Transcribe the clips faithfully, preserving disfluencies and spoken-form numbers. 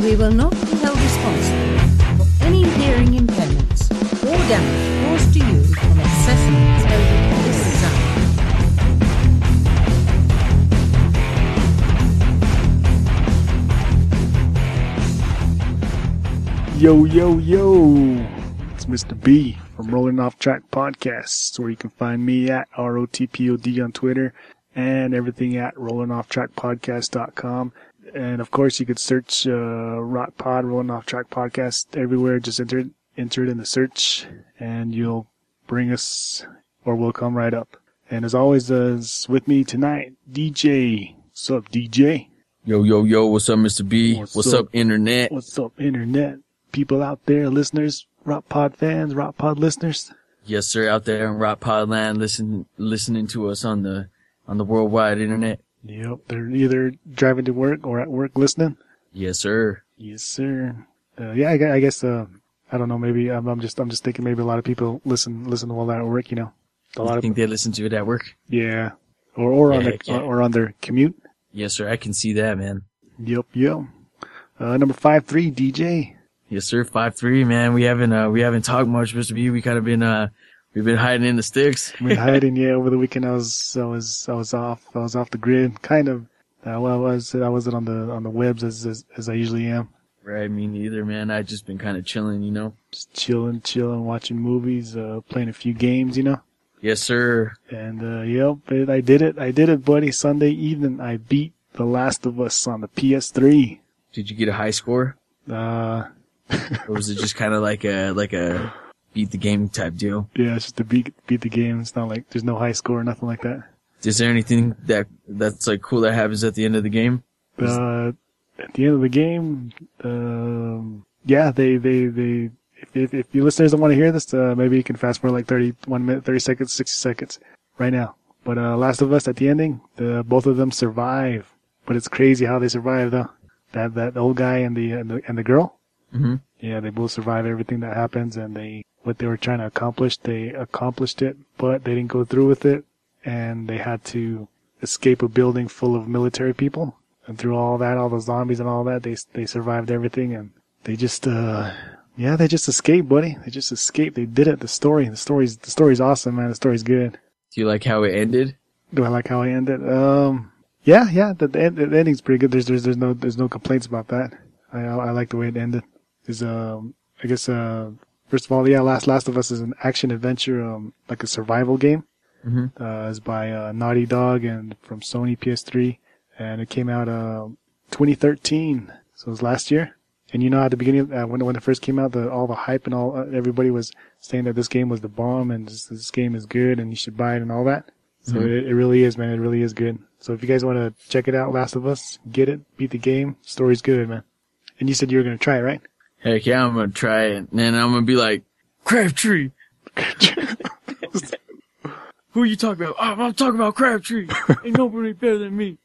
We will not be held responsible for any hearing impairments or damage caused to you from accessing over this sound. Yo, yo, yo, it's Mister B from Rolling Off Track Podcasts, where you can find me at R O T P O D on Twitter and everything at rolling off track podcast dot com. And of course, you could search uh, Rot Pod, Rolling Off Track Podcast everywhere. Just enter it, enter it in the search, and you'll bring us, or we'll come right up. And as always, uh, is with me tonight, D J. What's up, D J? Yo, yo, yo, what's up, Mister B? What's What's, up? up, Internet? What's up, Internet? People out there, listeners, Rock Pod fans, Rock Pod listeners. Yes, sir, out there in Rock Pod land, listen, listening to us on the, on the worldwide Internet. Yep, they're either driving to work or at work listening. Yes, sir. Yes, sir. Uh, yeah, I, gu- I guess, uh, I don't know, maybe, I'm, I'm just, I'm just thinking maybe a lot of people listen, listen to all that at work, you know. A lot I of think they listen to it at work. Yeah. Or, or on Yeah, their, yeah. or on their commute. Yes, sir, I can see that, man. Yep, yep. Uh, number five, three, D J. Yes, sir, five three, man. We haven't, uh, we haven't talked much, Mister B. We kind of been, uh, we've been hiding in the sticks. I've been hiding, yeah, over the weekend I was, I was, I was off, I was off the grid, kind of. Uh, well, I was, I wasn't on the, on the webs as, as, as I usually am. Right, me neither, man. I just been kind of chilling, you know. Just chilling, chilling, watching movies, uh, playing a few games, you know. Yes, sir. And, uh, yep, it, I did it. I did it, buddy. Sunday evening, I beat The Last of Us on the P S three. Did you get a high score? Uh, Or was it just kind of like a, like a beat the game type deal? yeah, it's just to beat, beat the game. It's not like, there's no high score or nothing like that. Is there anything that, that's like cool that happens at the end of the game? Uh, at the end of the game, um, yeah, they, they, they, if, if, if you listeners don't want to hear this, uh, maybe you can fast forward like thirty-one minute, thirty seconds, sixty seconds right now. But, uh, Last of Us at the ending, the, both of them survive. But it's crazy how they survive though. That, that old guy and the, and the, and the girl. Mm-hmm. Yeah, they both survive everything that happens, and they, what they were trying to accomplish, they accomplished it, but they didn't go through with it, and they had to escape a building full of military people. And through all that, all the zombies and all that, they, they survived everything, and they just, uh, yeah, they just escaped, buddy. They just escaped. They did it. The story, the story's, the story's awesome, man. The story's good. Do you like how it ended? Do I like how I ended? Um, yeah, yeah, the, the, end, the ending's pretty good. There's, there's, there's no, there's no complaints about that. I, I like the way it ended. Is, um, I guess, uh, first of all, yeah, Last, Last of Us is an action adventure, um, like a survival game. Mm-hmm. Uh, it's by, uh, Naughty Dog and from Sony P S three. And it came out, uh, twenty thirteen. So it was last year. And you know, at the beginning, uh, when, when it first came out, the, all the hype and all, uh, everybody was saying that this game was the bomb and this, this game is good and you should buy it and all that. So Mhm. it, it really is, man. It really is good. So if you guys want to check it out, Last of Us, get it, beat the game. Story's good, man. And you said you were going to try it, right? Heck yeah, I'm gonna try it. And then I'm gonna be like, Crabtree! Who are you talking about? Oh, I'm talking about Crabtree! Ain't nobody better than me.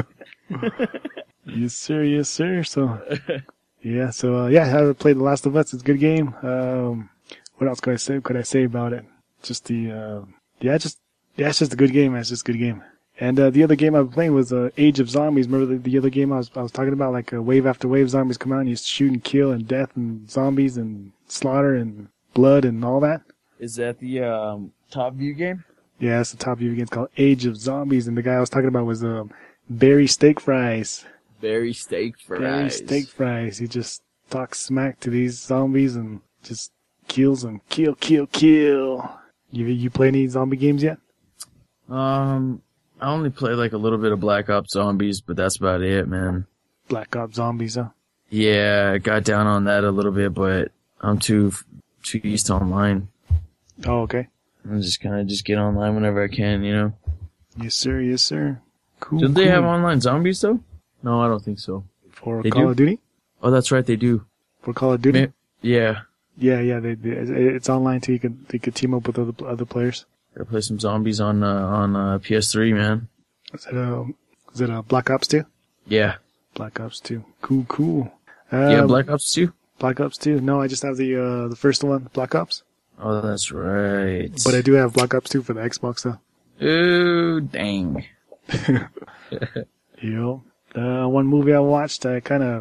Yes, sir. Yes, sir. So, yeah. So, uh, yeah, I played The Last of Us. It's a good game. Um, what else could I say? Could I say about it? Just the, uh, yeah, just, yeah, it's just a good game, man. It's just a good game. And, uh, the other game I was playing was, uh, Age of Zombies. Remember the, the other game I was, I was talking about? Like, uh, wave after wave zombies come out and you shoot and kill and death and zombies and slaughter and blood and all that. Is that the, um, top view game? Yeah, it's the top view game. It's called Age of Zombies. And the guy I was talking about was, um, Barry Steak Fries. Barry Steak Fries. Barry Steak Fries. He just talks smack to these zombies and just kills them. Kill, kill, kill. You, you play any zombie games yet? Um, I only play like a little bit of Black Ops Zombies, but that's about it, man. Black Ops Zombies, huh? Yeah, I got down on that a little bit, but I'm too, too used to online. Oh, okay. I just kind of just get online whenever I can, you know? Yes, sir. Yes, sir. Cool. Do they cool. have online zombies though? No, I don't think so. For They Call do? of Duty? Oh, that's right, they do. For Call of Duty? Ma- Yeah. Yeah, yeah. They, they, it's online too. You could, you could team up with other, other players. Gotta play some zombies on, uh, on, uh, P S three, man. Is it, uh, is it, uh, Black Ops two? Yeah. Black Ops two. Cool, cool. Uh, Yeah, Black Ops two? Black Ops two. No, I just have the, uh, the first one, Black Ops. Oh, that's right. But I do have Black Ops two for the Xbox though. Ooh, dang. Yo. Uh, one movie I watched, I kind of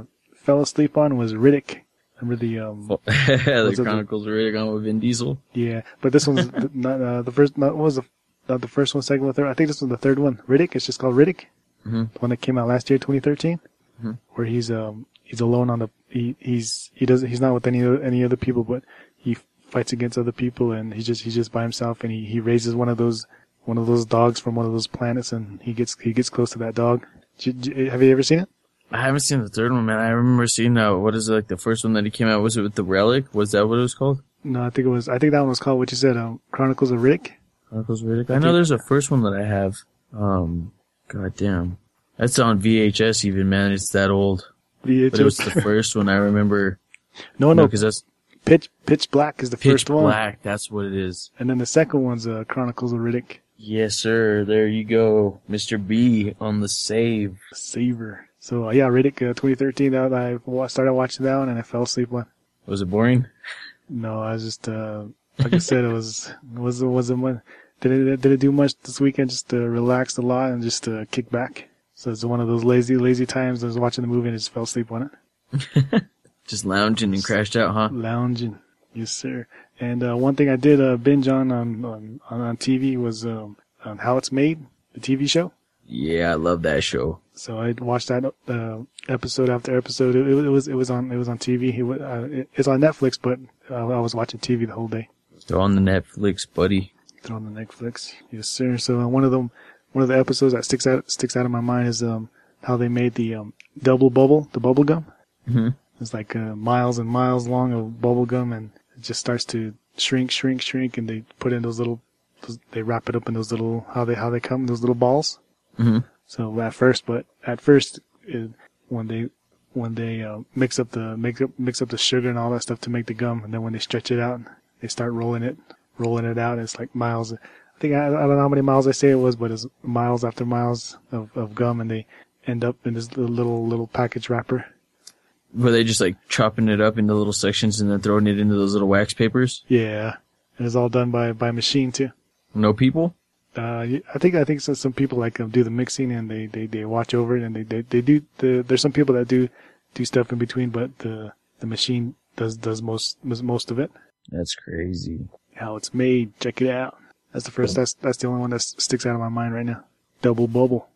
fell asleep on was Riddick. Remember the um the Chronicles of Riddick on with Vin Diesel. Yeah, but this one's not uh, the first. Not what was the not the first one, second one, third. I think this was the third one. Riddick. It's just called Riddick. Mm-hmm. The one that came out last year, twenty thirteen, mm-hmm. where he's um he's alone on the he he's he doesn't he's not with any other, any other people, but he fights against other people, and he's just he's just by himself, and he, he raises one of those one of those dogs from one of those planets, and he gets he gets close to that dog. Did you, have you ever seen it? I haven't seen the third one, man. I remember seeing uh, what is it, like the first one that he came out. Was it with the Relic? Was that what it was called? No, I think it was. I think that one was called what you said, um, Chronicles of Riddick. Chronicles of Riddick. I know there's a first one that I have. Um, God damn, that's on V H S even, man. It's that old. V H S. But it was the first one I remember. No, no, because that's Pitch Pitch Black is the Pitch first one. Pitch Black. That's what it is. And then the second one's uh, Chronicles of Riddick. Yes, sir. There you go, Mister B on the save. Saver. So, uh, yeah, Riddick, uh, twenty thirteen, that I started watching that one and I fell asleep on. Was it boring? No, I was just, uh, like I said, it was, it was, it wasn't much, did it, did it do much this weekend? Just, uh, relaxed a lot and just, uh, kick back. So it's one of those lazy, lazy times I was watching the movie and I just fell asleep on it. Just lounging and crashed out, huh? Lounging. Yes, sir. And, uh, one thing I did, uh, binge on, on, on, on T V was, um, on How It's Made, the T V show. Yeah, I love that show. So I watched that uh, episode after episode. It, it was it was on it was on T V. It, uh, it, it's on Netflix, but uh, I was watching T V the whole day. They're on the Netflix, buddy. They're on the Netflix, yes sir. So uh, one of them, one of the episodes that sticks out sticks out of my mind is um how they made the um double bubble, the bubble gum. Mm-hmm. It's like uh, miles and miles long of bubble gum, and it just starts to shrink, shrink, shrink, and they put in those little, they wrap it up in those little how they how they come those little balls. Mm-hmm. So at first, but at first, it, when they when they uh, mix up the mix up mix up the sugar and all that stuff to make the gum, and then when they stretch it out, they start rolling it, rolling it out. And it's like miles. I think I, I don't know how many miles I say it was, but it's miles after miles of, of gum, and they end up in this little little, little package wrapper. Were they just like chopping it up into little sections and then throwing it into those little wax papers? Yeah, and it's all done by by machine too. No people. Uh, I think I think so, some people like um, do the mixing and they, they, they watch over it, and they, they, they do the there's some people that do do stuff in between, but the the machine does does most most of it. That's crazy. How It's Made, check it out. That's the first. That's that's the only one that sticks out of my mind right now. Double Bubble.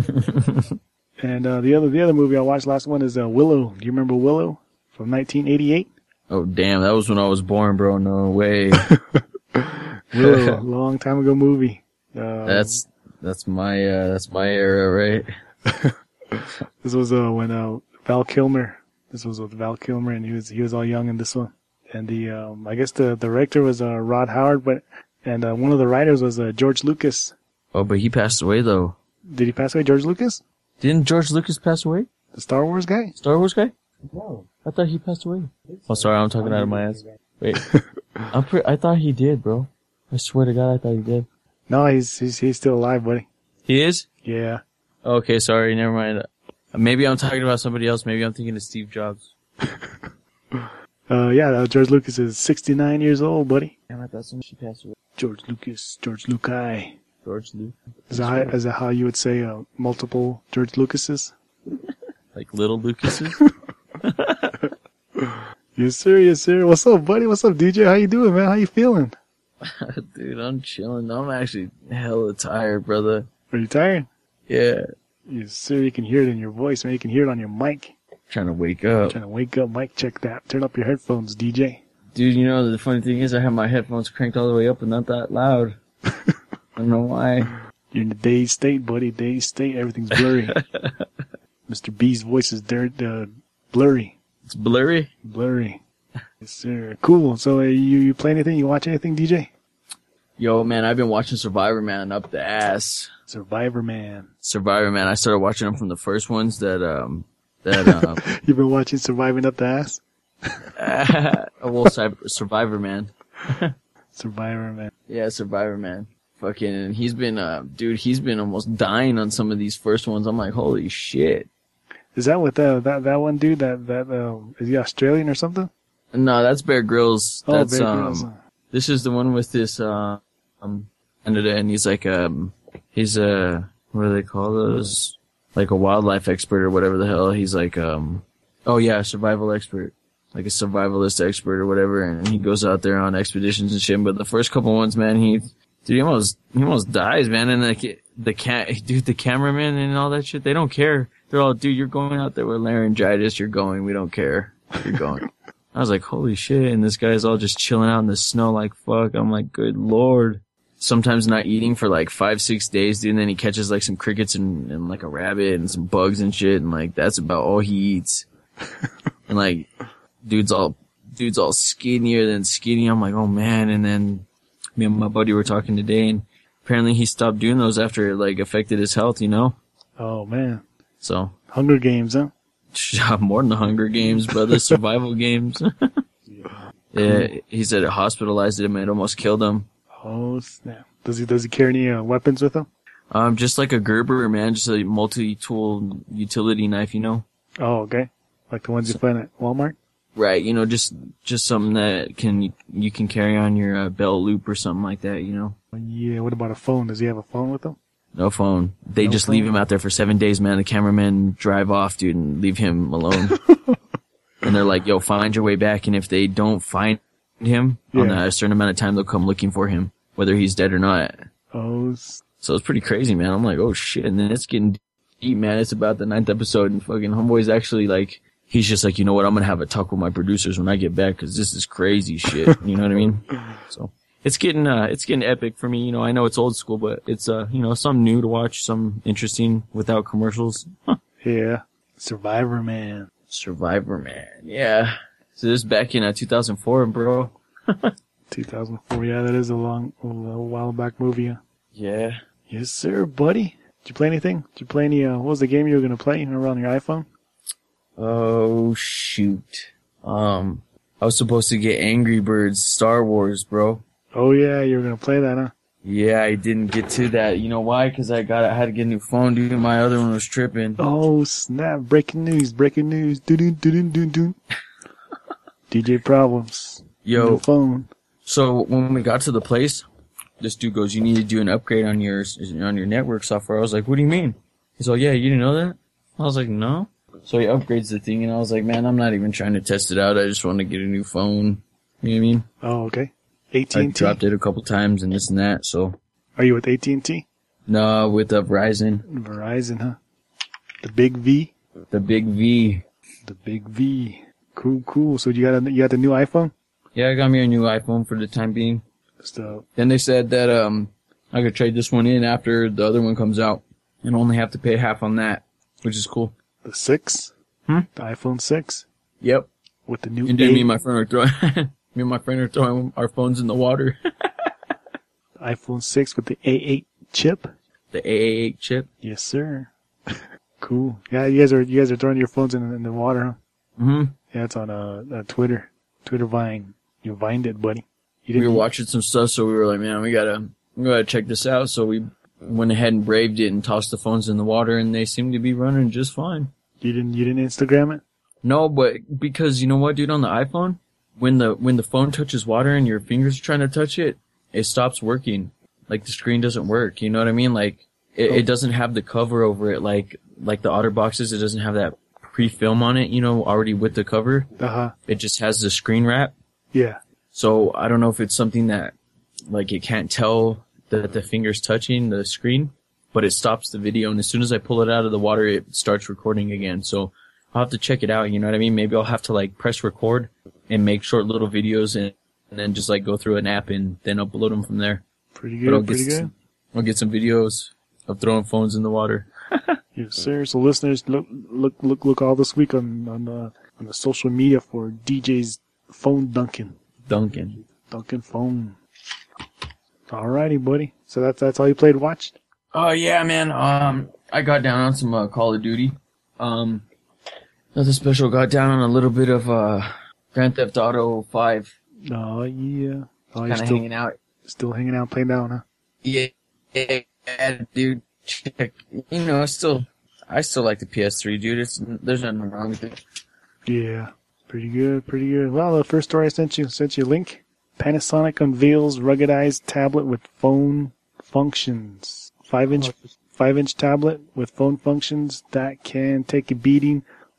And uh, the other the other movie I watched last one is uh, Willow. Do you remember Willow from nineteen eighty-eight? Oh damn, that was when I was born, bro. No way. Willow, long time ago movie. Um, that's that's my uh, that's my era, right? This was uh, when uh, Val Kilmer. This was with Val Kilmer, and he was he was all young in this one. And the um, I guess the director was uh, Rod Howard, but and uh, one of the writers was uh, George Lucas. Oh, but he passed away though. Did he pass away, George Lucas? Didn't George Lucas pass away? The Star Wars guy? Star Wars guy? No, I thought he passed away. Oh, sorry, I'm talking out of my ass. Wait, I'm pre- I thought he did, bro. I swear to God, I thought he did. No, he's he's he's still alive, buddy. He is? Yeah. Okay, sorry, never mind. Maybe I'm talking about somebody else. Maybe I'm thinking of Steve Jobs. uh, yeah, uh, George Lucas is sixty-nine years old, buddy. Damn, I thought somebody passed away. George Lucas, George Lucas. George Lucas. Is that, how, is that how you would say uh, multiple George Lucases? Like little Lucases? Yes, sir, yes, sir. What's up, buddy? What's up, D J? How you doing, man? How you feeling? Dude, I'm chilling. I'm actually hella tired, brother. Are you tired? Yeah. Yes, sir. You can hear it in your voice, man. You can hear it on your mic. Trying to wake up. Trying to wake up. Mic check that. Turn up your headphones, D J. Dude, you know, the funny thing is I have my headphones cranked all the way up and not that loud. I don't know why. You're in the dazed state, buddy. Dazed state. Everything's blurry. Mister B's voice is dirt, uh, blurry. It's blurry? Blurry. Yes, sir. Cool. So, uh, you, you play anything? You watch anything, D J? Yo, man, I've been watching Survivor Man up the ass. Survivor Man. Survivor Man. I started watching them from the first ones that, um, that, um. You've been watching Surviving Up the Ass? uh, well, Survivor Man. Survivor Man. Yeah, Survivor Man. Fucking, and he's been, uh, dude, he's been almost dying on some of these first ones. I'm like, holy shit. Is that what the, that, that one dude, that, that, um, is he Australian or something? No, that's Bear Grylls. Oh, That's, Bear um, Grylls. This is the one with this, uh, um, Canada, and he's like, um, he's a, what do they call those? Like a wildlife expert or whatever the hell. He's like, um, Oh yeah, survival expert. Like a survivalist expert or whatever, and he goes out there on expeditions and shit. But the first couple ones, man, he, dude, he almost, he almost dies, man. And like, the cat, dude, the cameraman and all that shit, they don't care. They're all, dude, you're going out there with laryngitis, you're going, we don't care. You're going. I was like, holy shit, and this guy's all just chilling out in the snow like fuck. I'm like, good lord. Sometimes not eating for like five, six days, dude, and then he catches like some crickets and, and like a rabbit and some bugs and shit, and like, that's about all he eats. And like, dude's all, dude's all skinnier than skinny. I'm like, oh man. And then me and my buddy were talking today, and apparently he stopped doing those after it like affected his health, you know? Oh man. So. Hunger Games, huh? More than the Hunger Games, brother. Survival games. Yeah, he said it hospitalized him and it almost killed him. Oh snap. Does he, does he carry any uh, weapons with him? Um, just like a Gerber, man. Just a multi-tool utility knife, you know? Oh, okay. Like the ones you find at Walmart? Right, you know, just, just something that can, you can carry on your uh, belt loop or something like that, you know? Yeah, what about a phone? Does he have a phone with him? No phone. They no just phone? leave him out there for seven days, man. The cameramen drive off, dude, and leave him alone. And they're like, yo, find your way back. And if they don't find him yeah. on a certain amount of time, they'll come looking for him, whether he's dead or not. Oh. So it's pretty crazy, man. I'm like, oh shit. And then it's getting deep, man. It's about the ninth episode, and fucking Homeboy's actually like, he's just like, you know what? I'm going to have a talk with my producers when I get back, because this is crazy shit. You know what I mean? So it's getting, uh, it's getting epic for me. You know, I know it's old school, but it's, uh, you know, some new to watch, some interesting without commercials. Huh. Yeah. Survivor Man. Survivor Man. Yeah. So this is back in uh, two thousand four, bro. two thousand four. Yeah, that is a long, a while back movie. Huh? Yeah. Yes, sir, buddy. Did you play anything? Did you play any, uh, what was the game you were going to play? You know, on your iPhone? Oh, shoot. Um, I was supposed to get Angry Birds Star Wars, bro. Oh, yeah, you were going to play that, huh? Yeah, I didn't get to that. You know why? Because I got, I had to get a new phone, dude. My other one was tripping. Oh, snap. Breaking news, breaking news. Doo-doo, doo-doo, doo-doo. D J Problems. Yo. New phone. So when we got to the place, this dude goes, you need to do an upgrade on your, on your network software. I was like, what do you mean? He's like, yeah, you didn't know that? I was like, no. So he upgrades the thing, and I was like, man, I'm not even trying to test it out. I just want to get a new phone. You know what I mean? Oh, okay. A T and T? I dropped it a couple times and this and that, so. Are you with A T and T? No, with uh, Verizon. Verizon, huh? The big V? The big V. The big V. Cool, cool. So you got a, you got the new iPhone? Yeah, I got me a new iPhone for the time being. So. Then they said that um I could trade this one in after the other one comes out and only have to pay half on that, which is cool. The six? Hmm? The iPhone six? Yep. With the new And then me and my friend are throwing me and my friend are throwing our phones in the water. iPhone six with the A eight chip? The A A eight chip? Yes, sir. Cool. Yeah, you guys are you guys are throwing your phones in, in the water, huh? Mm-hmm. Yeah, it's on uh, uh Twitter. Twitter Vine. You vined it, buddy. You we didn't were watching some stuff, so we were like, man, we gotta we gotta check this out. So we went ahead and braved it and tossed the phones in the water, and they seem to be running just fine. You didn't you didn't Instagram it? No, but because you know what, dude, on the iPhone, when the when the phone touches water and your fingers are trying to touch it, it stops working. Like the screen doesn't work. You know what I mean? Like it, oh. it doesn't have the cover over it, like like the OtterBoxes. It doesn't have that pre-film on it, you know, already with the cover. Uh-huh. It just has the screen wrap. Yeah. So I don't know if it's something that, like, it can't tell that the finger's touching the screen, but it stops the video. And as soon as I pull it out of the water, it starts recording again. So I'll have to check it out. You know what I mean? Maybe I'll have to like press record and make short little videos and, and then just like go through an app and then upload them from there. Pretty good. Pretty good. Some, I'll get some videos of throwing phones in the water. Yes, sir. So listeners, look, look, look, look all this week on, on the, on the social media for D J's phone dunking. Dunking. Dunking phone. Alrighty, buddy. So that's, that's all you played and watched? Oh, yeah, man. Um, I got down on some, uh, Call of Duty. Um, nothing special. Got down on a little bit of, uh, Grand Theft Auto five. Oh, yeah. Oh, kind of hanging out. Still hanging out, playing down, huh? Yeah, yeah, dude. Check. You know, I still, I still like the P S three, dude. It's, there's nothing wrong with it. Yeah. Pretty good, pretty good. Well, the first story I sent you, sent you a link. Panasonic unveils ruggedized tablet with phone functions. Five inch, five inch tablet with phone functions that can take a beating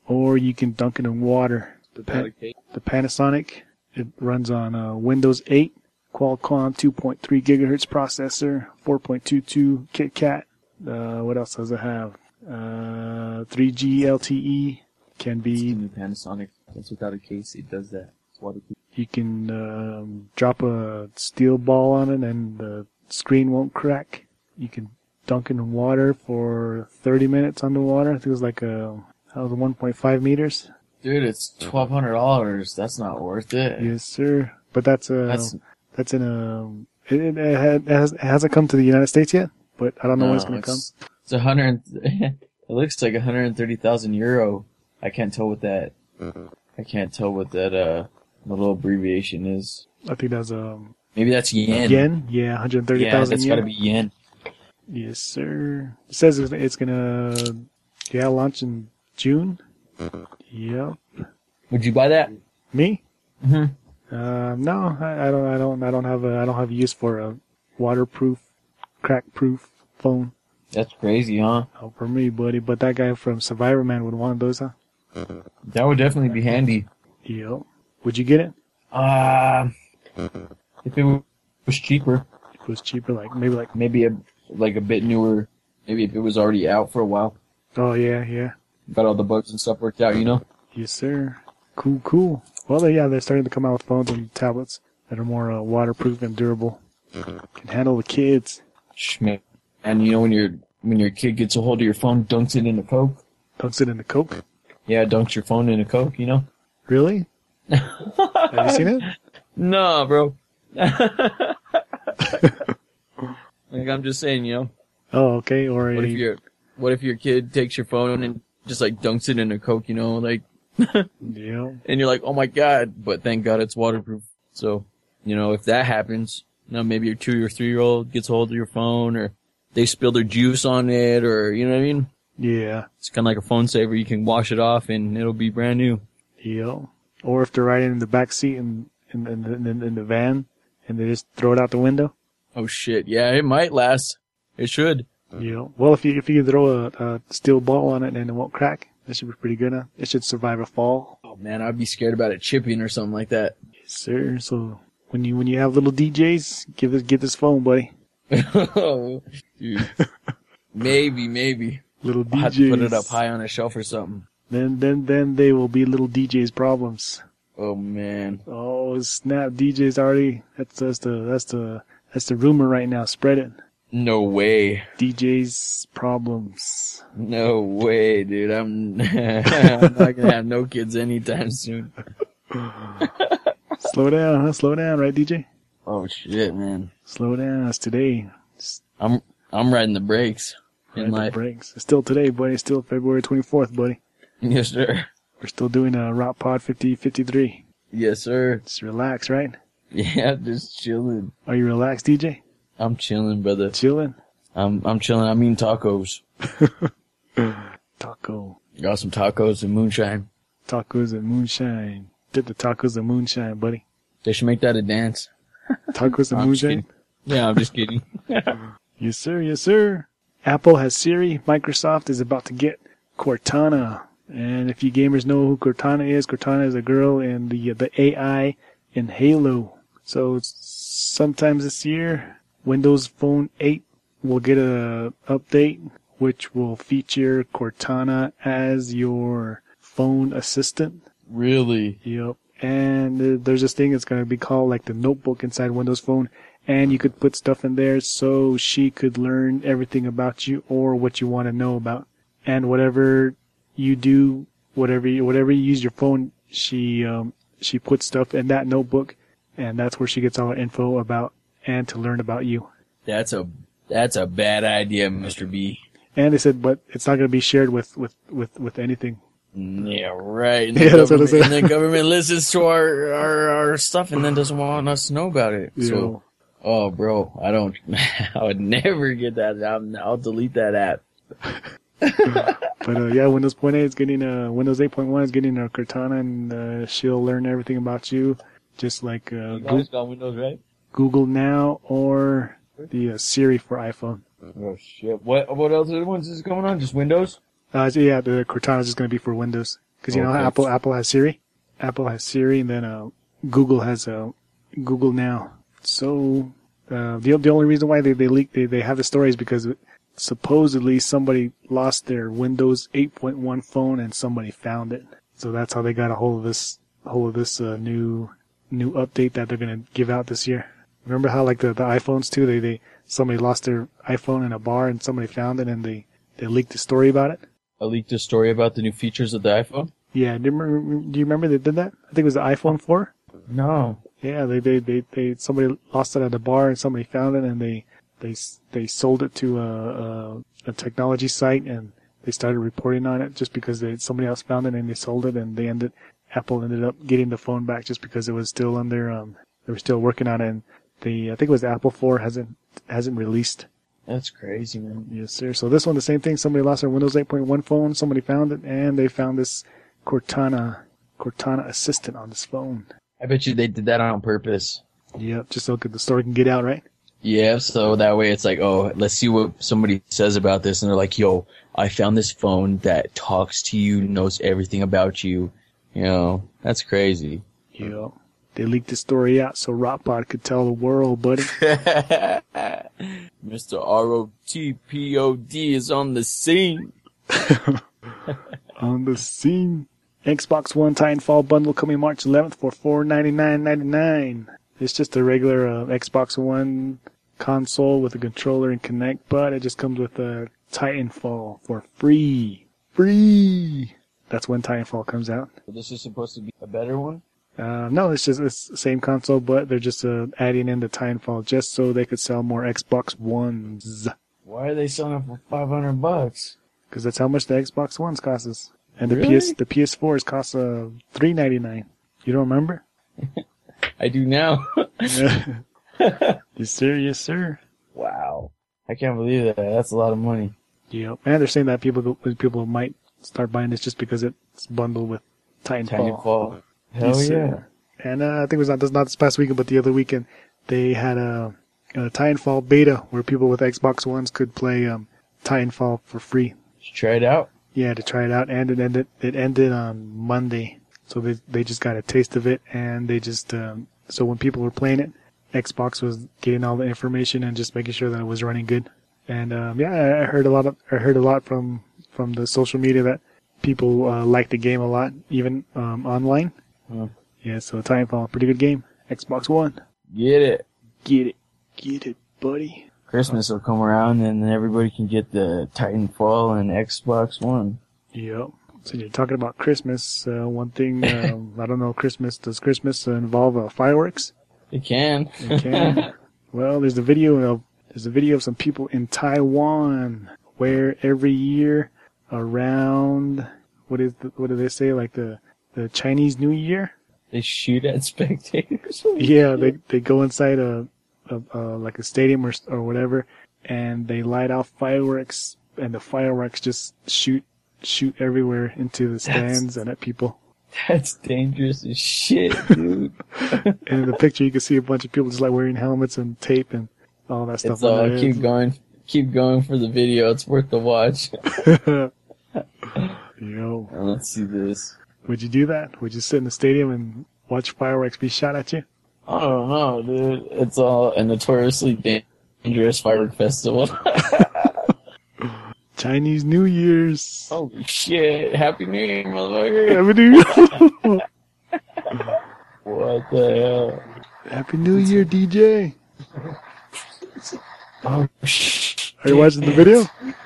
or you can dunk it in water. The, Without a Pan- case. the Panasonic, it runs on uh, Windows eight, Qualcomm two point three gigahertz processor, four point two two KitKat. Uh, what else does it have? Uh, three G L T E. Can be. The Panasonic. That's without a case. It does that. It's waterproof. You can um, drop a steel ball on it and the screen won't crack. You can dunk it in water for thirty minutes underwater. I think it was like a, that was one point five meters. Dude, it's twelve hundred dollars. That's not worth it. Yes, sir. But that's a, That's that's in a, it, it, it, has, it hasn't come to the United States yet, but I don't know when it's going to come. it's, it's a hundred. It looks like a hundred and thirty thousand euro. I can't tell what that. I can't tell what that uh the little abbreviation is. I think that's um Maybe that's yen. yen. Yeah, one hundred thirty thousand Yeah, that's yen. got to be yen. Yes, sir. It says it's, it's gonna yeah launch in June. Yep. Would you buy that? Me? Mm-hmm. Uh, no, I, I don't. I don't. I don't have a. I don't have use for a waterproof, crack-proof phone. That's crazy, huh? Oh, for me, buddy. But that guy from Survivor Man would want those, huh? That would definitely be handy. Yep. Would you get it? Uh, if it was cheaper, If it was cheaper, like maybe like. maybe a like a bit newer. Maybe if it was already out for a while, Oh yeah, yeah. got all the bugs and stuff worked out, you know. Yes, sir. Cool, cool. Well, they, yeah, they're starting to come out with phones and tablets that are more uh, waterproof and durable. Can handle the kids. Schmidt. And you know when your when your kid gets a hold of your phone, dunks it in a Coke. Dunks it in the Coke. Yeah, dunks your phone in a Coke, you know? Really? Have you seen it? No, bro. Like, I'm just saying, you know, Oh, okay. Or what if a, your what if your kid takes your phone and just like dunks it in a Coke, you know, like, yeah. and you're like, oh my god, but thank God it's waterproof. So, you know, if that happens, you know, maybe your two or three year old gets a hold of your phone, or they spill their juice on it, or you know what I mean? Yeah. It's kind of like a phone saver. You can wash it off and it'll be brand new. Yeah. Or if they're riding in the back seat in in, in, in, in, in the van and they just throw it out the window. Oh shit! Yeah, it might last. It should. Yeah. Well, if you if you can throw a, a steel ball on it and it won't crack, that should be pretty good. Huh? It should survive a fall. Oh man, I'd be scared about it chipping or something like that. Yes, sir. So when you when you have little D Js, give this get this phone, buddy. Oh, dude. Maybe, maybe. Little D Js. I'll have to put it up high on a shelf or something. Then then then they will be little D Js problems. Oh man. Oh snap! D Js already. That's that's the that's the that's the rumor right now. Spread it. No way. D Js problems. No way, dude. I'm, I'm not gonna have no kids anytime soon. Slow down, huh? Slow down, right, D J? Oh shit, man. Slow down. It's today. It's I'm I'm riding the brakes in right, the life. breaks. It's still today, buddy. It's still February twenty-fourth, buddy. Yes, sir. We're still doing a Rock Pod fifty fifty-three. Yes, sir. Just relax, right? Yeah, just chilling. Are you relaxed, D J? I'm chilling, brother. Chilling? I'm I'm chilling. I mean tacos. Taco. Got some tacos and moonshine. Tacos and moonshine. Did the tacos and moonshine, buddy. They should make that a dance. Tacos and I'm just moonshine? kidding. Yeah, I'm just kidding. Yes, sir. Yes, sir. Apple has Siri. Microsoft is about to get Cortana. And if you gamers know who Cortana is, Cortana is a girl in the the A I in Halo. So it's sometimes this year, Windows Phone eight will get a update which will feature Cortana as your phone assistant. Really? Yep. And uh, there's this thing that's going to be called like the notebook inside Windows Phone. And you could put stuff in there so she could learn everything about you or what you want to know about. And whatever you do, whatever you, whatever you use your phone, she um, she puts stuff in that notebook. And that's where she gets all her info about and to learn about you. That's a that's a bad idea, Mister B. And they said, but it's not going to be shared with, with, with, with anything. Yeah, right. And Yeah, the that's what I government- said. And the government listens to our, our our stuff and then doesn't want us to know about it. So, oh, bro, I don't. I would never get that. I'm, I'll delete that app. But uh, yeah, Windows point eight is getting uh, Windows eight point one is getting a Cortana, and uh, she'll learn everything about you, just like uh, You Goo- guys got Windows, right? Google Now or the uh, Siri for iPhone. Oh shit! What what else other ones is going on? Just Windows? Uh, so yeah, the Cortana is just going to be for Windows Because you know Okay. how Apple Apple has Siri, Apple has Siri, and then uh, Google has uh, Google Now. So uh, the the only reason why they they leak they, they have the story is because supposedly somebody lost their Windows eight point one phone and somebody found it. So that's how they got a hold of this hold of this uh, new new update that they're gonna give out this year. Remember how like the, the iPhones too? They they somebody lost their iPhone in a bar and somebody found it and they they leaked a story about it. I leaked a story about the new features of the iPhone. Yeah, do you remember, do you remember they did that? I think it was the iPhone four. No. Yeah, they, they, they, they, somebody lost it at a bar and somebody found it and they, they, they sold it to a, a, a technology site and they started reporting on it just because they, somebody else found it and they sold it and they ended, Apple ended up getting the phone back just because it was still under, um, they were still working on it and the, I think it was the Apple four hasn't, hasn't released. That's crazy, man. Yes, sir. So this one, the same thing. Somebody lost their Windows eight point one phone. Somebody found it, and they found this Cortana Cortana Assistant on this phone. I bet you they did that on purpose. Yep, just so that the story can get out, right? Yeah, so that way it's like, oh, let's see what somebody says about this. And they're like, yo, I found this phone that talks to you, knows everything about you. You know, that's crazy. Yep. They leaked the story out so Rockpod could tell the world, buddy. Mister R O T P O D is on the scene. On the scene. Xbox One Titanfall bundle coming March eleventh for four ninety-nine ninety-nine. It's just a regular uh, Xbox One console with a controller and Kinect, but it just comes with a Titanfall for free. Free! That's when Titanfall comes out. This is supposed to be a better one? Uh, no, it's just it's the same console, but they're just uh, adding in the Titanfall just so they could sell more Xbox Ones. Why are they selling it for five hundred bucks? Because that's how much the Xbox Ones cost us. And the Really? P S the P S fours cost uh, three ninety-nine. You don't remember? I do now. Yes, sir. Yes, sir. Wow. I can't believe that. That's a lot of money. Yep. And they're saying that people people might start buying this just because it's bundled with Titanfall. Titanfall. Hell Yes, yeah. sir. And uh, I think it was not this not this past weekend, but the other weekend they had a, a Titanfall beta where people with Xbox Ones could play um, Titanfall for free. Did you try it out? Yeah, to try it out, and it ended. It ended on Monday, so they they just got a taste of it, and they just um, so when people were playing it, Xbox was getting all the information and just making sure that it was running good. And um, yeah, I I heard a lot of I heard a lot from from the social media that people uh, like the game a lot, even um, online. Hmm. Yeah, so Titanfall, pretty good game. Xbox One, Get it. get it, get it, buddy. Christmas will come around and then everybody can get the Titanfall and Xbox One. Yep. So you're talking about Christmas. Uh, one thing, um, I don't know, Christmas, does Christmas uh, involve uh, fireworks? It can. It can. Well, there's a video of, there's a video of some people in Taiwan where every year around, what is, the, what do they say, like the, the Chinese New Year? They shoot at spectators. Yeah, they, they go inside a, a, a, like a stadium or, or whatever, and they light off fireworks, and the fireworks just shoot, shoot everywhere into the stands and at people. That's dangerous as shit, dude. And in the picture, you can see a bunch of people just like wearing helmets and tape and all that stuff. It's all, on their keep heads. going, keep going for the video. It's worth the watch. Yo, Now, let's see this. would you do that? Would you sit in the stadium and watch fireworks be shot at you? I don't know, dude. It's all a notoriously dangerous firework festival. Chinese New Year's. Holy shit. Happy New Year, motherfucker. Happy New Year. What the hell? Happy New Year, D J. Oh, shit. Are you watching the video?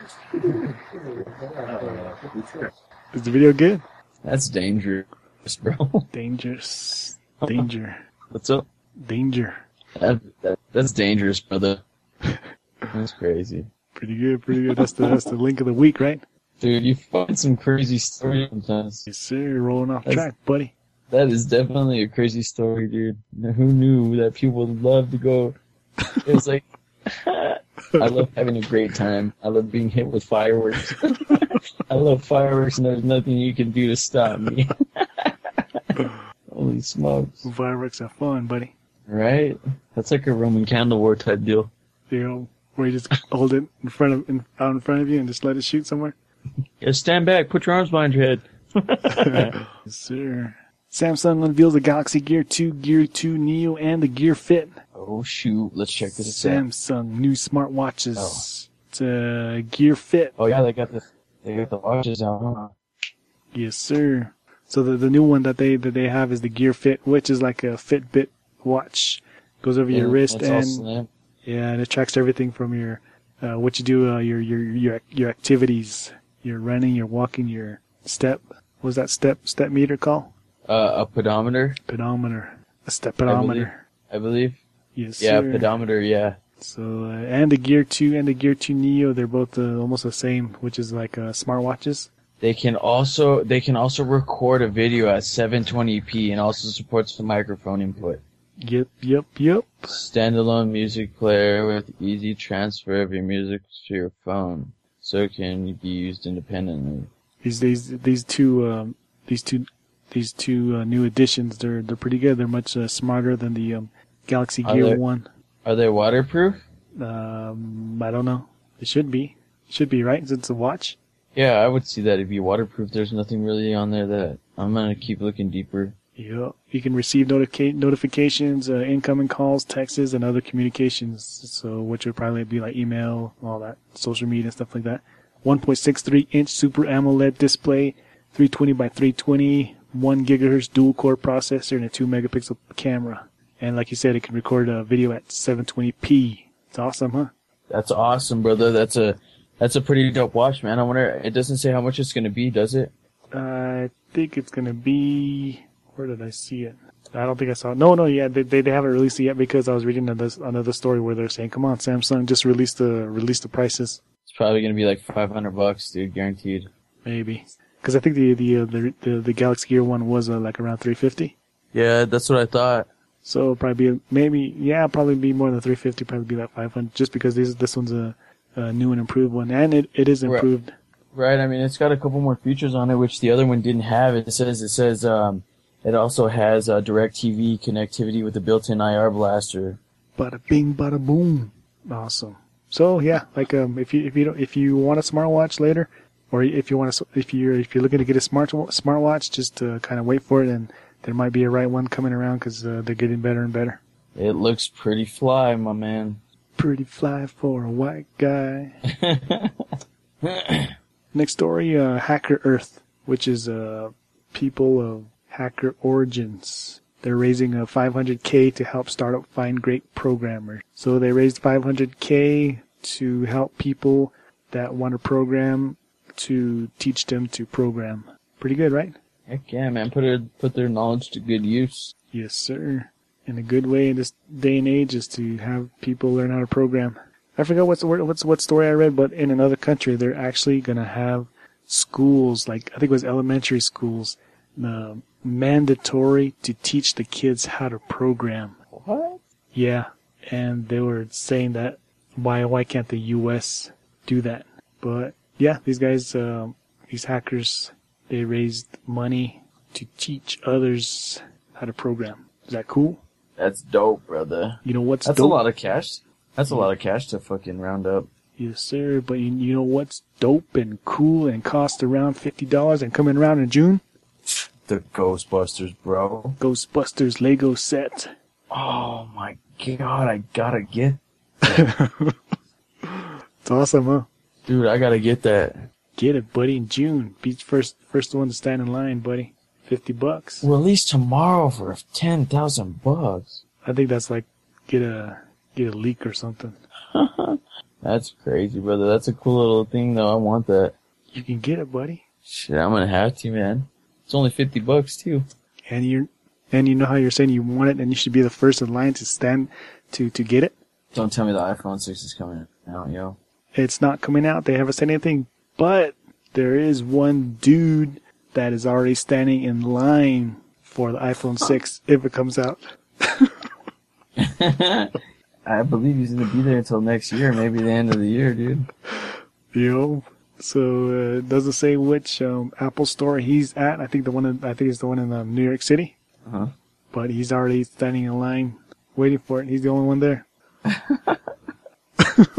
Is the video good? That's dangerous, bro. Dangerous. Danger. What's up? Danger. That, that, that's dangerous, brother. That's crazy. Pretty good, pretty good. That's the that's the link of the week, right? Dude, you find some crazy stories sometimes. Yes, sir. You're rolling off That's- track, buddy. That is definitely a crazy story, dude. Who knew that people would love to go? It was like, I love having a great time. I love being hit with fireworks. I love fireworks, and there's nothing you can do to stop me. Holy smokes. Fireworks are fun, buddy. Right? That's like a Roman candle war type deal. You know, where you just hold it in front of, in, out in front of you and just let it shoot somewhere. Yeah, stand back. Put your arms behind your head. Yes, sir. Samsung unveils the Galaxy Gear two, Gear two Neo, and the Gear Fit. Oh shoot, let's check this out. Samsung new smartwatches. Oh. It's a Gear Fit. Oh yeah, they got the they got the watches out, huh? Yes, sir. So the the new one that they that they have is the Gear Fit, which is like a Fitbit watch. Goes over your Yeah, wrist it's all and slim. yeah, and it tracks everything from your uh, what you do, uh, your your your your activities, your running, your walking, your step. What was that step step meter called? Uh, a pedometer, Pedometer. A step I believe. pedometer. I believe. Yes, Yeah, sir. pedometer. Yeah. So, uh, and the Gear two and the Gear two Neo, they're both uh, almost the same, which is like uh, smartwatches. They can also they can also record a video at seven twenty p and also supports the microphone input. Yep, yep, yep. Standalone music player with easy transfer of your music to your phone, so it can be used independently. These these these two um, these two these two uh, new additions, they're they're pretty good. They're much uh, smarter than the um, Galaxy Are Gear they- one. Are they waterproof? Um, I don't know. It should be. Should be, right? Since it's a watch. Yeah, I would see that it'd be waterproof. There's nothing really on there that I'm gonna keep looking deeper. Yeah. You can receive notica- notifications, uh, incoming calls, texts, and other communications. So, which would probably be like email, all that, social media, and stuff like that. one point six three inch Super AMOLED display, three twenty by three twenty, one gigahertz dual core processor, and a two megapixel camera. And like you said, it can record a video at seven twenty p. It's awesome, huh? That's awesome, brother. That's a that's a pretty dope watch, man. I wonder. It doesn't say how much it's gonna be, does it? I think it's gonna be. Where did I see it? I don't think I saw it. No, no, yeah, they they, they haven't released it yet because I was reading another another story where they're saying, "Come on, Samsung, just release the release the prices." It's probably gonna be like five hundred bucks, dude, guaranteed. Maybe because I think the the uh, the, the the Galaxy Gear one was uh, like around three fifty. Yeah, that's what I thought. So it'll probably be maybe yeah, probably be more than three fifty. Probably be like five hundred, just because this this one's a, a new and improved one, and it, it is improved. Right. I mean, it's got a couple more features on it, which the other one didn't have. It says it says um, it also has uh, DirecTV connectivity with a built-in I R blaster. Bada bing, bada boom. Awesome. So yeah, like um, if you if you don't, if you want a smartwatch later, or if you want to if you're if you're looking to get a smart smartwatch, just uh, kind of wait for it, and there might be a right one coming around because uh, they're getting better and better. It looks pretty fly, my man. Pretty fly for a white guy. Next story, uh, Hacker Earth, which is uh, people of hacker origins. They're raising a five hundred K to help startup find great programmers. So they raised five hundred K to help people that want to program to teach them to program. Pretty good, right? Heck yeah, man. Put it, put their knowledge to good use. Yes, sir. And a good way in this day and age is to have people learn how to program. I forgot what's the word, what's what story I read, but in another country, they're actually gonna have schools, like I think it was elementary schools, uh, mandatory to teach the kids how to program. What? Yeah, and they were saying that why why can't the U S do that? But yeah, these guys, uh, these hackers, they raised money to teach others how to program. Is that cool? That's dope, brother. You know what's That's dope? a lot of cash. That's a lot of cash to fucking round up. Yes, sir. But you, you know what's dope and cool and cost around fifty dollars and coming around in June? The Ghostbusters, bro. Ghostbusters Lego set. Oh my god, I gotta get. It's awesome, huh? Dude, I gotta get that. Get it, buddy, in June. Be first, first one to stand in line, buddy. Fifty bucks. Release tomorrow for ten thousand bucks. I think that's like get a get a leak or something. That's crazy, brother. That's a cool little thing, though. I want that. You can get it, buddy. Shit, I'm gonna have to, man. It's only fifty bucks too. And you're, and you know how you're saying you want it, and you should be the first in line to stand to to get it. Don't tell me the iPhone six is coming out, yo. It's not coming out. They haven't said anything, but there is one dude that is already standing in line for the iPhone six if it comes out. I believe he's gonna be there until next year, maybe the end of the year, dude. You know, so uh, it doesn't say which um, Apple store he's at. I think the one in, I think it's the one in um, New York City. Uh-huh. But he's already standing in line, waiting for it. He's the only one there.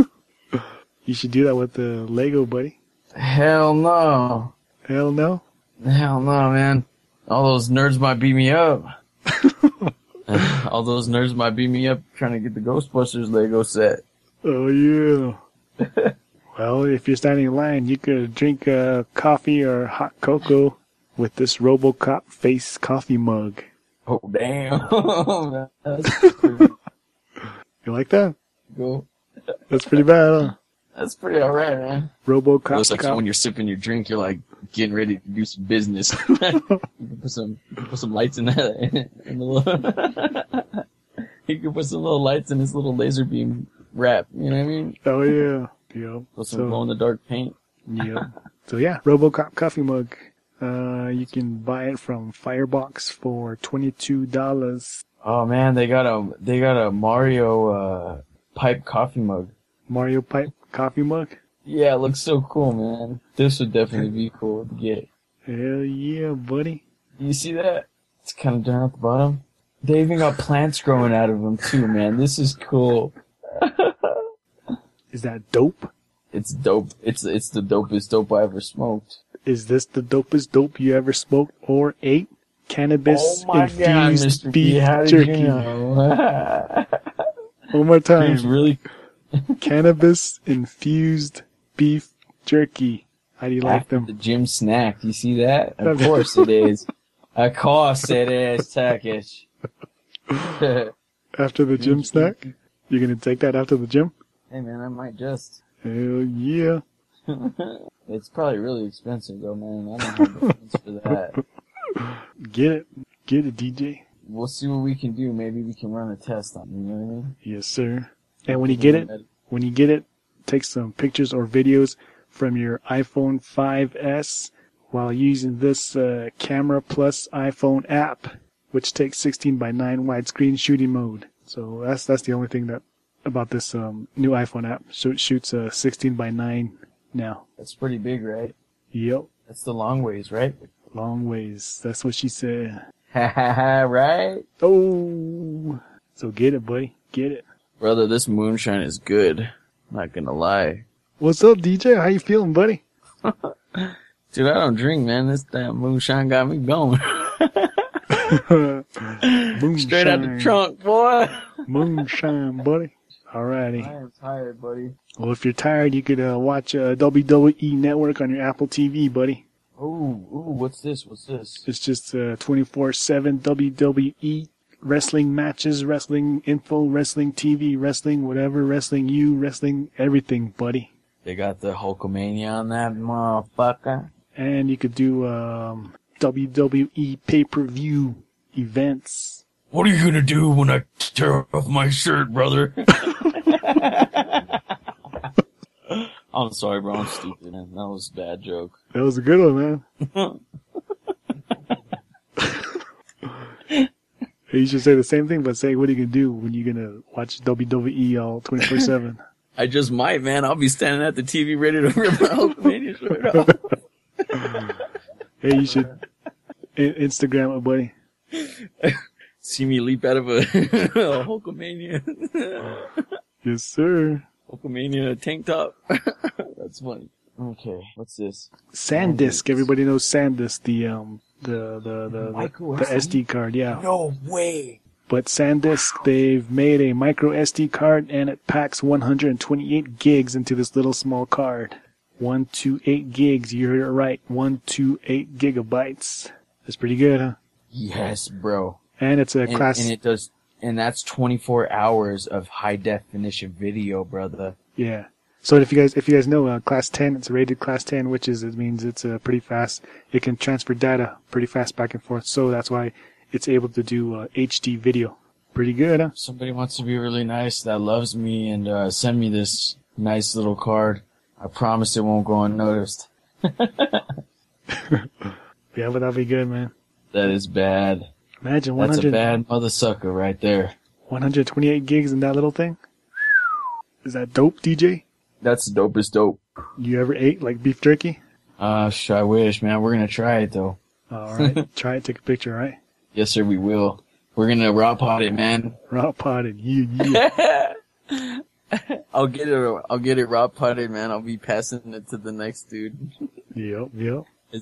You should do that with the Lego, buddy. Hell no. Hell no. Hell no, man. All those nerds might beat me up. All those nerds might beat me up trying to get the Ghostbusters Lego set. Oh, yeah. Well, if you're standing in line, you could drink uh, coffee or hot cocoa with this RoboCop face coffee mug. Oh, damn. That's pretty You like that? cool. That's pretty bad, huh? That's pretty alright, man. RoboCop. Looks like cop- when you're sipping your drink, you're like getting ready to do some business. You can put some, you can put some lights in that. In the little you can put some little lights in this little laser beam wrap. You know what I mean? Oh, yeah. Yep. Put some So- glow in the dark paint. Yep. So yeah, RoboCop coffee mug. Uh, you can buy it from Firebox for twenty-two dollars. Oh man, they got a they got a Mario uh pipe coffee mug. Mario Pipe coffee mug. Yeah, it looks so cool, man. This would definitely be cool to get. Hell yeah, buddy. You see that? It's kind of down at the bottom. They even got plants growing out of them too, man. This is cool. Is that dope? It's dope. It's it's the dopest dope I ever smoked. Is this the dopest dope you ever smoked or ate? Cannabis Oh my god, infused Mister B, beef how did jerky. you know? One more It's time. really Cannabis infused beef jerky. How do you like after them? the gym snack. You see that? Of course it is. Of course it is, Turkish. After the gym snack? You're gonna take that after the gym? Hey man, I might just. Hell yeah. It's probably really expensive though, man. I don't have the funds for that. Get it. Get it, D J. We'll see what we can do. Maybe we can run a test on it, you know what I mean? Yes, sir. And when you get it, when you get it, take some pictures or videos from your iPhone five S while using this uh, Camera Plus iPhone app, which takes sixteen by nine widescreen shooting mode. So that's that's the only thing that about this um, new iPhone app. So it shoots uh, sixteen by nine now. That's pretty big, right? Yep, That's the long ways, right? long ways. That's what she said. Ha ha ha, right? Oh, so get it, buddy. Get it. Brother, this moonshine is good. Not gonna lie. What's up, D J? How you feeling, buddy? Dude, I don't drink, man. This damn moonshine got me going. Straight out the Moonshine. trunk, boy. Moonshine, buddy. Alrighty. I am tired, buddy. Well, if you're tired, you could uh, watch uh, W W E Network on your Apple T V, buddy. Ooh, ooh, what's this? What's this? It's just uh, twenty-four seven W W E wrestling matches, wrestling info, wrestling T V, wrestling whatever, wrestling you, wrestling everything, buddy. They got the Hulkamania on that motherfucker. And you could do um, W W E pay-per-view events. What are you gonna do when I tear off my shirt, brother? I'm sorry, bro. I'm stupid, man. That was a bad joke. That was a good one, man. Hey, you should say the same thing, but say what are you gonna do when you're gonna watch W W E all twenty-four seven. I just might, man. I'll be standing at the T V ready to rip my Hulkamania shirt off. Hey, you should in- Instagram it, buddy. See me leap out of a, a Hulkamania. Yes, sir. Hulkamania tank top. That's funny. Okay, what's this? SanDisk. Everybody knows SanDisk, the um, the the the, Micro the, the S D? S D card. Yeah. No way. But SanDisk, they've made a micro S D card, and it packs one hundred twenty-eight gigs into this little small card. one twenty-eight gigs. You heard it right. one twenty-eight gigabytes. That's pretty good, huh? Yes, bro. And it's a And, class. and it does, and that's twenty-four hours of high definition video, brother. Yeah. So if you guys, if you guys know, uh, class ten, it's rated class ten, which is, it means it's uh, pretty fast. It can transfer data pretty fast back and forth. So that's why it's able to do uh, H D video. Pretty good, huh? Somebody wants to be really nice that loves me and uh, send me this nice little card. I promise it won't go unnoticed. Yeah, but that'll be good, man. That is bad. Imagine That's a 100, bad mother sucker right there. one hundred twenty-eight gigs in that little thing. Is that dope, D J? That's the dopest dope. You ever ate like beef jerky? Uh, sh- I wish, man. We're gonna try it though. All right, try it. Take a picture, all right? Yes, sir, we will. We're gonna raw pot it, man. Raw potted, yeah, yeah. I'll get it. I'll get it raw potted, man. I'll be passing it to the next dude. Yep, yep. It's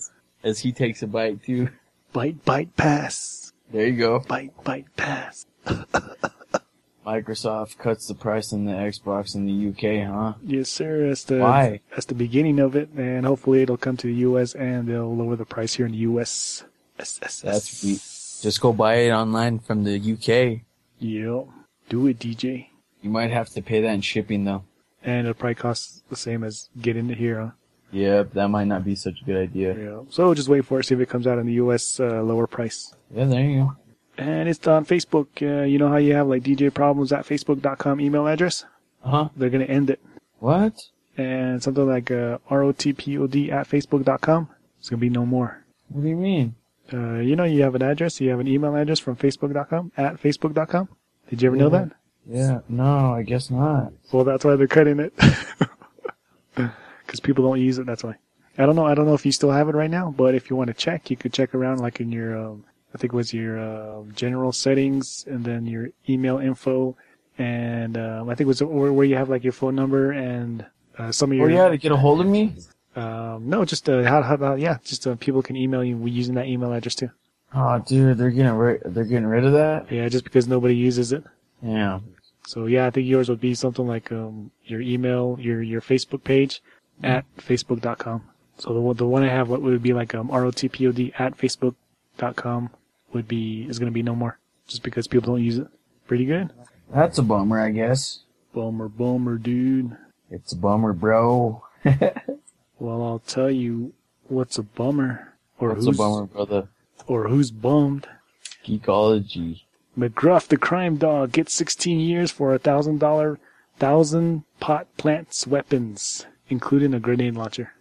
as he takes a bite too. Bite, bite, pass. There you go. Bite, bite, pass. Microsoft cuts the price on the Xbox in the U K, huh? Yes, sir. That's the Why? That's the beginning of it, and hopefully it'll come to the U S and they'll lower the price here in the U S. S- S- That's S- sweet. Just go buy it online from the U K. Yep. Do it, D J. You might have to pay that in shipping though. And it'll probably cost the same as getting it here, huh? Yep, that might not be such a good idea. Yeah. So just wait for it, see if it comes out in the U S uh, lower price. Yeah, there you go. And it's on Facebook. Uh, you know how you have like D J Problems at Facebook dot com email address? Uh-huh. They're going to end it. What? And something like uh, R O T P O D at Facebook dot com. It's going to be no more. What do you mean? Uh, you know you have an address. You have an email address from Facebook dot com at Facebook dot com. Did you ever know Yeah. that? Yeah, no, I guess not. Well, that's why they're cutting it. Because people don't use it, that's why. I don't know. I don't know if you still have it right now, but if you want to check, you could check around like in your, um, I think it was your uh, general settings and then your email info. And um, I think it was where, where you have like your phone number and uh, some of Oh your... yeah, to get a hold of me? Um, no, just uh, how, how about, yeah, just uh, people can email you using that email address too. Oh, dude, they're getting rid. They're getting rid of that. Yeah, just because nobody uses it. Yeah. So yeah, I think yours would be something like um, your email, your your Facebook page at Facebook dot com. So the one the one I have, what would be like um, R O T P O D at Facebook dot com would be is going to be no more, just because people don't use it. Pretty good. That's a bummer, I guess. Bummer, bummer, dude. It's a bummer, bro. Well, I'll tell you what's a bummer, or What's who's a bummer, brother? or who's bummed. Geekology. McGruff, the crime dog, gets sixteen years for a thousand dollar, thousand pot plants weapons, including a grenade launcher.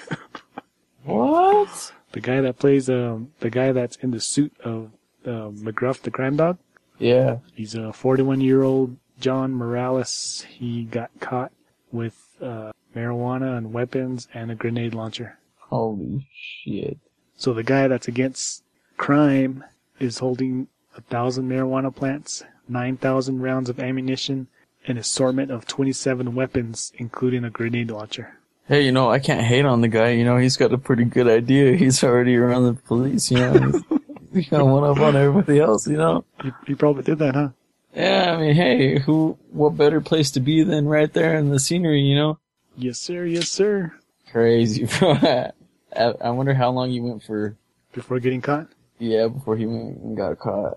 What? The guy that plays, um, the guy that's in the suit of uh, McGruff, the crime dog, Yeah. he's a forty-one year old John Morales. He got caught with uh, marijuana and weapons and a grenade launcher. Holy shit. So the guy that's against crime is holding a thousand marijuana plants, nine thousand rounds of ammunition, an assortment of twenty-seven weapons, including a grenade launcher. Hey, you know, I can't hate on the guy. You know, he's got a pretty good idea. He's already around the police, you know. He's got one up on everybody else, you know. He, he probably did that, huh? Yeah, I mean, hey, who, what better place to be than right there in the scenery, you know? Yes, sir. Yes, sir. Crazy, bro. I, I wonder how long he went for, Before getting caught. yeah, before he went and got caught.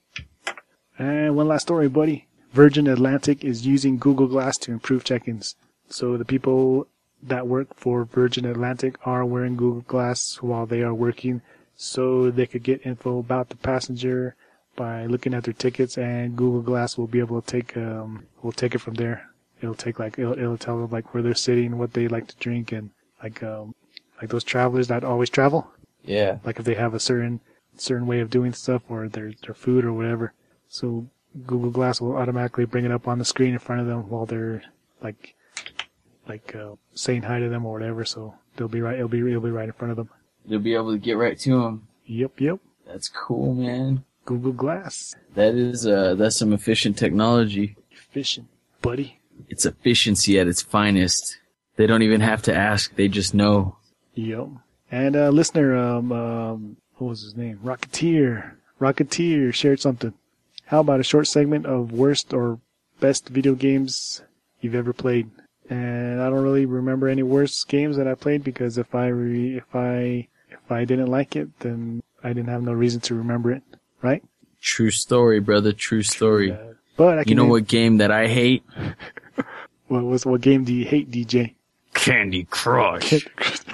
And one last story, buddy. Virgin Atlantic is using Google Glass to improve check-ins. So the people that work for Virgin Atlantic are wearing Google Glass while they are working, so they could get info about the passenger by looking at their tickets, and Google Glass will be able to take um will take it from there. It'll take like it'll, it'll tell them like where they're sitting, what they like to drink, and like um like those travelers that always travel. Yeah. Like if they have a certain certain way of doing stuff or their their food or whatever. So Google Glass will automatically bring it up on the screen in front of them while they're like like uh, saying hi to them or whatever. So they'll be right. It'll be it'll be right in front of them. You'll be able to get right to him. Yep, yep. That's cool, man. Google Glass, That is, uh, that's some efficient technology. efficient, buddy. It's efficiency at its finest. They don't even have to ask. They just know. Yep. And uh, listener, um, um, what was his name? Rocketeer. Rocketeer shared something. How about a short segment of worst or best video games you've ever played? And I don't really remember any worst games that I played because if I re- if I if I didn't like it, then I didn't have no reason to remember it, right? True story, brother. True story. Uh, but I can You know name- what game that I hate? What was what game do you hate, D J? Candy Crush.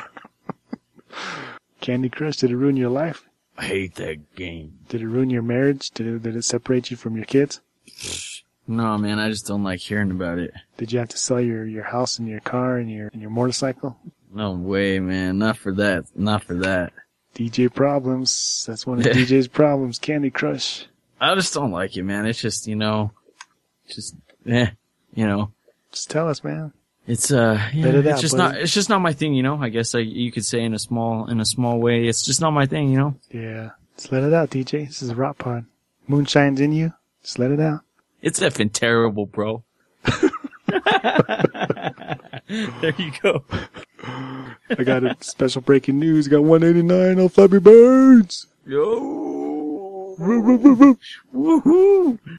Candy Crush. Did it ruin your life? I hate that game. Did it ruin your marriage? Did it, did it separate you from your kids? No, man, I just don't like hearing about it. Did you have to sell your, your house and your car and your and your motorcycle? No way, man. Not for that. Not for that. D J problems. That's one of D J's problems. Candy Crush. I just don't like it, man. It's just, you know, just, eh, you know. Just tell us, man. It's uh, yeah, Let it it's out, just buddy. not. It's just not my thing, you know. I guess I, you could say in a small, in a small way, it's just not my thing, you know. Yeah. Just let it out, D J. This is Rock Pod. Moonshine's in you. Just let it out. It's effing terrible, bro. There you go. I got a special breaking news. Got one eighty-nine on Flappy Birds. Yo. Woohoo!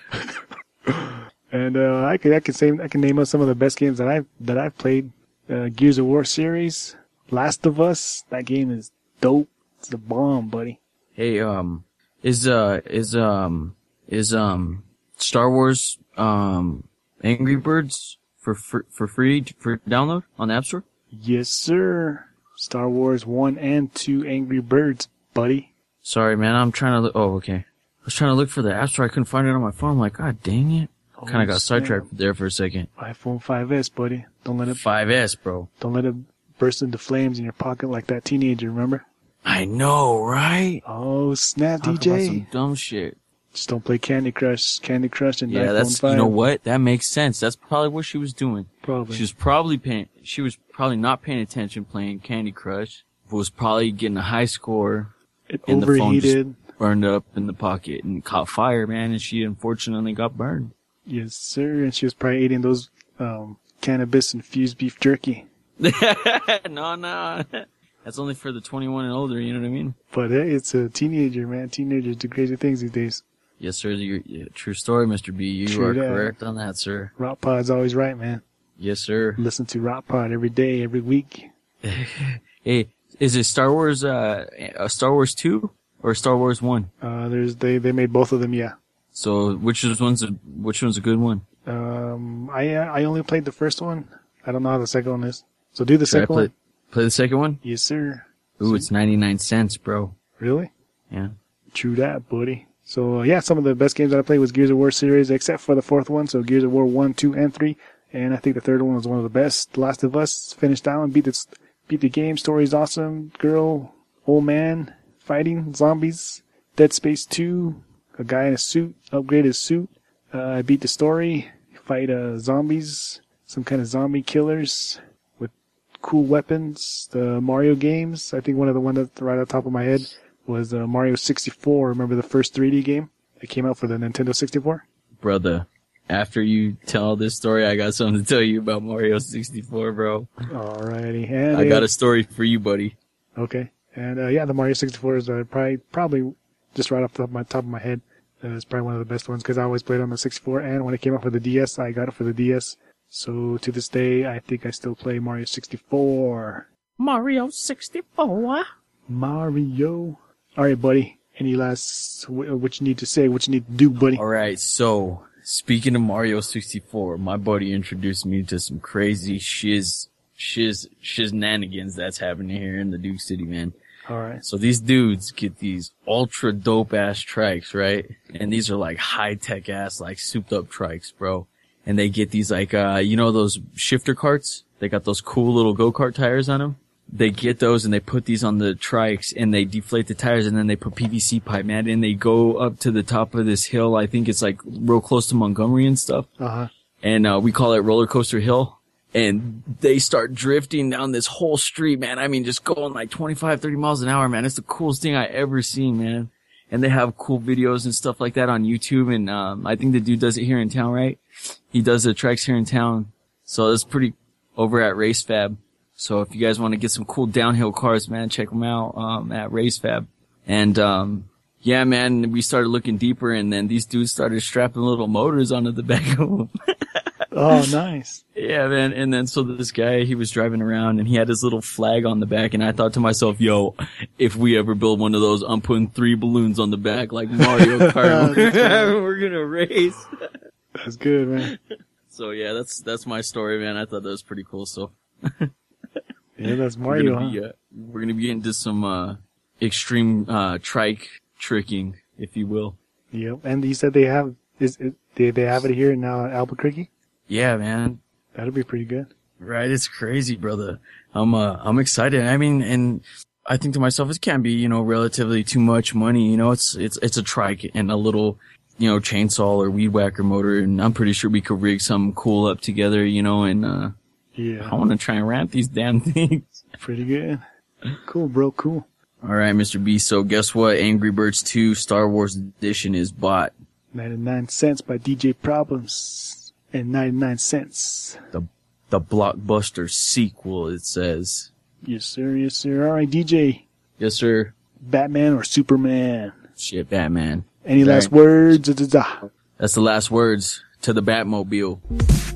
And uh, I could I can say I can name up some of the best games that I've that I've played. Uh, Gears of War series, Last of Us. That game is dope. It's the bomb, buddy. Hey, um, is uh is um is um Star Wars um Angry Birds for for, for free for download on the App Store? Yes, sir. Star Wars one and two Angry Birds, buddy. Sorry, man. I'm trying to look. Oh, okay. I was trying to look for the App Store. I couldn't find it on my phone. I'm like, God dang it. Oh, Kind of got snap. sidetracked there for a second. iPhone five S, buddy. Don't let it five S, bro. don't let it burst into flames in your pocket like that teenager. Remember? I know, right? Oh snap, Talk D about J. some dumb shit. Just don't play Candy Crush. Candy Crush and Yeah, iPhone that's five. you know what? That makes sense. That's probably what she was doing. Probably. She was probably paying. She was probably not paying attention playing Candy Crush. Was probably getting a high score. It and the phone just overheated. burned up in the pocket and caught fire, man. And she unfortunately got burned. Yes, sir. And she was probably eating those um, cannabis-infused beef jerky. no, no. That's only for the twenty-one and older, you know what I mean? But hey, it's a teenager, man. Teenagers do crazy things these days. Yes, sir. You're, yeah, true story, Mister B. You True are that. correct on that, sir. Rock Pod's always right, man. Yes, sir. Listen to Rock Pod every day, every week. Hey, is it Star Wars, uh, uh, Star Wars two or Star Wars one? Uh, there's they they made both of them, yeah. So which is one's a, which one's a good one? Um, I I only played the first one. I don't know how the second one is. So do the Should I second play, one. play the second one? Yes, sir. Ooh, it's ninety-nine cents, bro. Really? Yeah. True that, buddy. So uh, yeah, some of the best games that I played was Gears of War series, except for the fourth one. So Gears of War one, two, and three. And I think the third one was one of the best. Last of Us finished down, beat the beat the game. Story's awesome. Girl, old man, fighting zombies. Dead Space two. A guy in a suit, upgrade his suit. Uh, I beat the story. Fight uh, zombies, some kind of zombie killers with cool weapons. The Mario games. I think one of the ones that's right on top of my head was uh, Mario sixty-four. Remember the first three D game that came out for the Nintendo sixty-four? Brother, after you tell this story, I got something to tell you about Mario sixty-four, bro. Alrighty. And I uh, got a story for you, buddy. Okay. And uh, yeah, the Mario sixty-four is uh, probably probably just right off the top of my, top of my head. Uh, it's probably one of the best ones because I always played on the sixty-four, and when it came out for the D S, I got it for the D S. So to this day, I think I still play Mario sixty-four. Mario sixty-four. Mario. All right, buddy. Any last wh- what you need to say? What you need to do, buddy? All right, so speaking of Mario sixty-four, my buddy introduced me to some crazy shiz, shiz, shiznanigans that's happening here in the Duke City, man. All right. So these dudes get these ultra dope ass trikes, right? And these are like high tech ass, like souped up trikes, bro. And they get these like, uh, you know, those shifter carts? They got those cool little go-kart tires on them. They get those and they put these on the trikes and they deflate the tires and then they put P V C pipe, man. And they go up to the top of this hill. I think it's like real close to Montgomery and stuff. Uh-huh. And, uh, we call it Roller Coaster Hill. And they start drifting down this whole street, man. I mean, just going like twenty-five, thirty miles an hour, man. It's the coolest thing I ever seen, man. And they have cool videos and stuff like that on YouTube. And, um, I think the dude does it here in town, right? He does the tracks here in town. So it's pretty over at RaceFab. So if you guys want to get some cool downhill cars, man, check them out, um, at RaceFab. And, um, yeah, man, we started looking deeper and then these dudes started strapping little motors onto the back of them. Oh, nice. Yeah, man. And then so this guy, he was driving around and he had his little flag on the back. And I thought to myself, yo, if we ever build one of those, I'm putting three balloons on the back like Mario Kart. We're going to race. That's good, man. So yeah, that's, that's my story, man. I thought that was pretty cool. So Yeah, that's we're Mario, going to huh? be, uh, we're going to be getting into some, uh, extreme, uh, trike tricking, if you will. Yep. And you said they have, is it, they, they have it here in uh, Albuquerque? Yeah, man. That'd be pretty good. Right, it's crazy, brother. I'm uh, I'm excited. I mean, and I think to myself, it can't be, you know, relatively too much money. You know, it's it's it's a trike and a little, you know, chainsaw or weed whacker motor, and I'm pretty sure we could rig something cool up together, you know. And uh, Yeah. I want to try and ramp these damn things. Pretty good. Cool, bro. Cool. All right, Mister B. So guess what? Angry Birds two Star Wars Edition is bought. ninety-nine cents by D J Problems. And ninety-nine cents. The the blockbuster sequel, it says. Yes, sir. Yes, sir. All right, D J. Yes, sir. Batman or Superman? Shit, Batman. Any All last right. words? Da, da, da. That's the last words to the Batmobile.